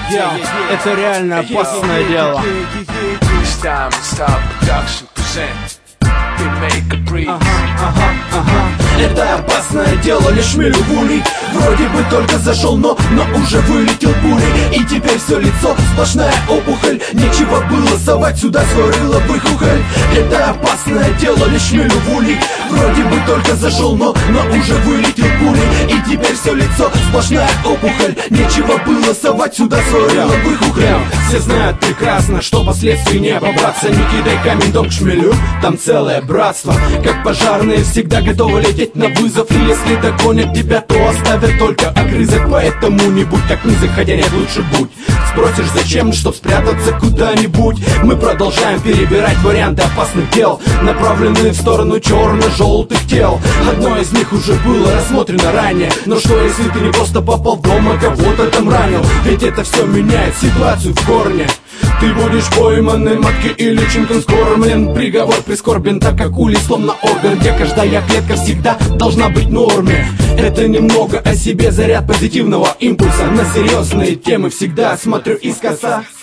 дел. Это реально опасное дело. Это опасное дело, лишь милюгулей. Вроде бы только зашел, но уже вылетел пулей. И теперь все лицо сплошная опухоль. Нечего было совать сюда свой рыло в их ухоль. Это опасное дело, лишь милюгулей. Вроде бы только зашел, но уже вылетел пулей. И теперь все лицо сплошная опухоль. Нечего было совать сюда свой рыло в их ухоль. Все знают прекрасно, что последствий не побраться. Не кидай камень, дом к шмелю, там целое братство. Как пожарные всегда готовы лететь на вызов. И если догонят тебя, то оставят только огрызок. Поэтому не будь так низок, хотя нет, лучше будь. Спросишь зачем, чтоб спрятаться куда-нибудь. Мы продолжаем перебирать варианты опасных дел, направленные в сторону черно-желтых тел. Одно из них уже было рассмотрено ранее. Но что если ты не просто попал в дом, а кого-то там ранил? Ведь это все меняет ситуацию в корне. Ты будешь пойманным матки и личинком скормлен. Приговор прискорбен, так как улей словно орган, где каждая клетка всегда должна быть в норме. Это немного о себе, заряд позитивного импульса. На серьезные темы всегда смотрю искоса.